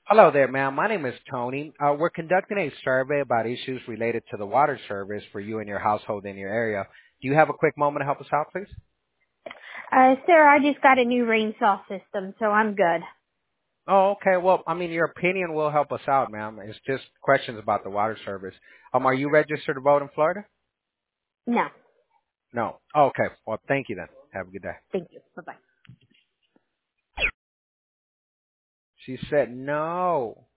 Hello there, ma'am. My name is Tony. We're conducting a survey about issues related to the water service for you and your household in your area. Do you have a quick moment to help us out, please? Sir, I just got a new rain source system, so I'm good. Oh, okay. Well, I mean, your opinion will help us out, ma'am. It's just questions about the water service. Are you registered to vote in Florida? No, No. Okay. Well, thank you then. Have a good day. thank you. Bye-bye. She said no.